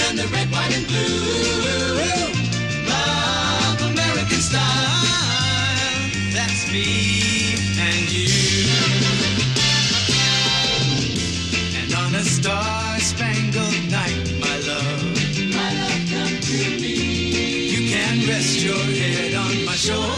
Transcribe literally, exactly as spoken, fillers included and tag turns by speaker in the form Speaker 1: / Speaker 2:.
Speaker 1: and the red, white, and blue. Love American style. That's me and you. And on a star-spangled night, my love, my love, come to me. You can rest your head on my shoulder.